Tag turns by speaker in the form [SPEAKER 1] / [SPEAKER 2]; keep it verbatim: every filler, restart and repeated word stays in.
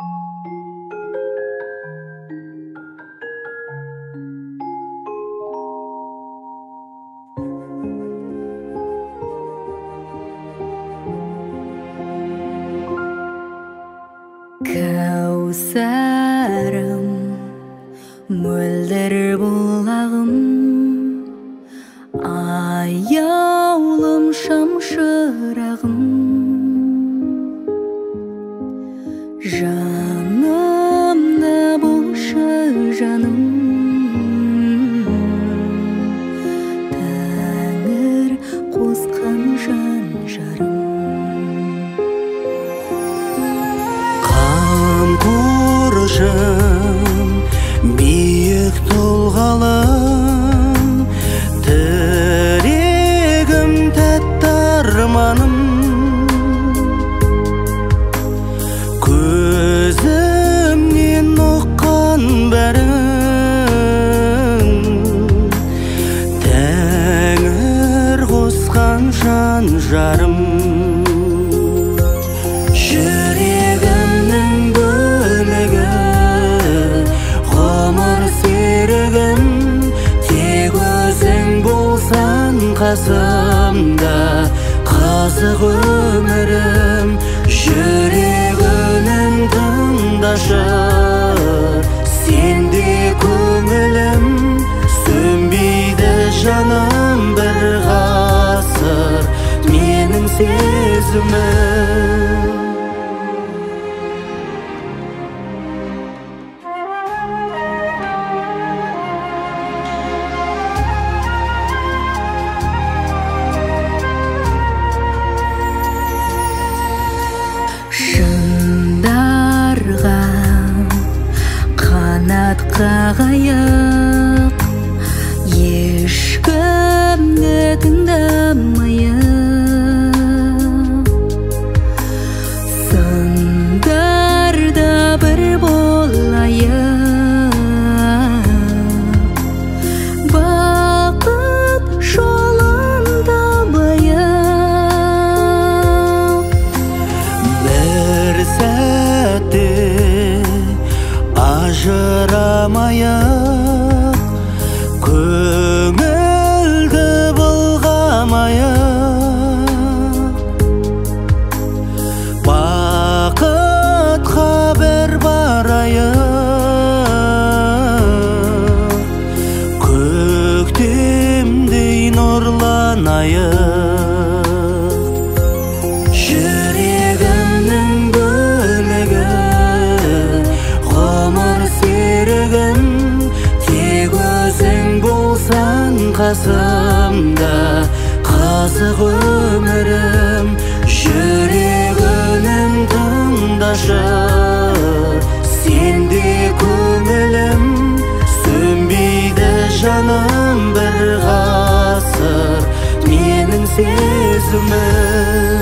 [SPEAKER 1] Кәусәрім, мөлдір бұлағым, аяулым шамшырағым, жанымда болшы жаным, Тәңір қосқан жан жарым.
[SPEAKER 2] Қамқоршым, биік тұлғалым, тірегім тәтті арманым, көзімнен ұққан бәрін, Тәңір қосқан жан жарым. Жүрегімнің бөлігі, ғұмыр серігім, тек өзің болсаң қасымда, қызық өмірім. Жүрегінің тыңдашы, сенде көңілім, сөнбейді жаным бір ғасыр, менің сезімім.
[SPEAKER 1] Шыңдарға қанат қағайық, ешкімді тыңдамайық, сындарда бір болайық, бақыт жолын табайық.
[SPEAKER 2] Бір сәтте ажырамайық, көңілді былғамайық, бақытқа бір барайық, көктемдей нұрланайық. Жүрегімнің бөлігі, ғұмыр серігім, тек өзің болсаң қасымда, қызық өмірім. Жүрегінің тыңдашы, сенде көңілім, сөнбейді жаным бір ғасыр, менің сезімім.